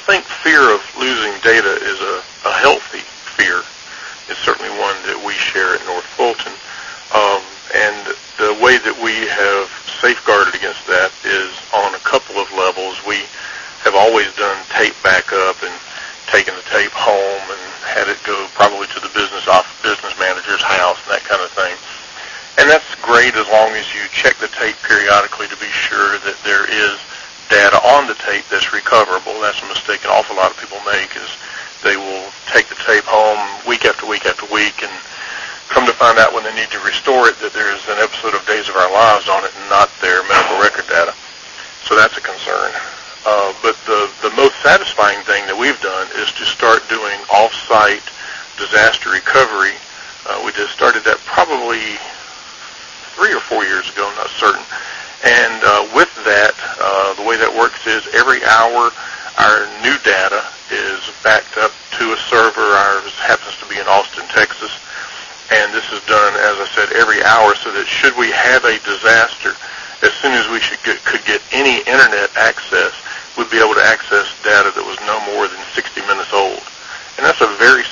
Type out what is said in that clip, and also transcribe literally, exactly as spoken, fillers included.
think fear of losing data is a, a healthy fear. It's certainly one that we share at North Fulton. Um, and the way that we have safeguarded against that is on a couple of levels. We have always done tape backup and taken the tape home and had it go probably to the business off business manager's house and that kind of thing. And that's great as long as you check the tape periodically to be sure that there is data on the tape that's recoverable. That's a mistake an awful lot of people make, is they will take the tape home week after week after week and come to find out when they need to restore it that there is an episode of Days of Our Lives on it and not their medical record data. So that's a concern. Uh, but the, the most satisfying thing that we've done is to start doing off-site disaster recovery. Uh, we just started that probably three or four years ago, I'm not certain. And uh, with that, uh, the way that works is every hour our new data is backed up to a server. Ours happens to be in Austin, Texas. And this is done, as I said, every hour so that should we have a disaster, as soon as we should get, could get any internet access, we'd be able to access data that was no more than sixty minutes old. And that's a very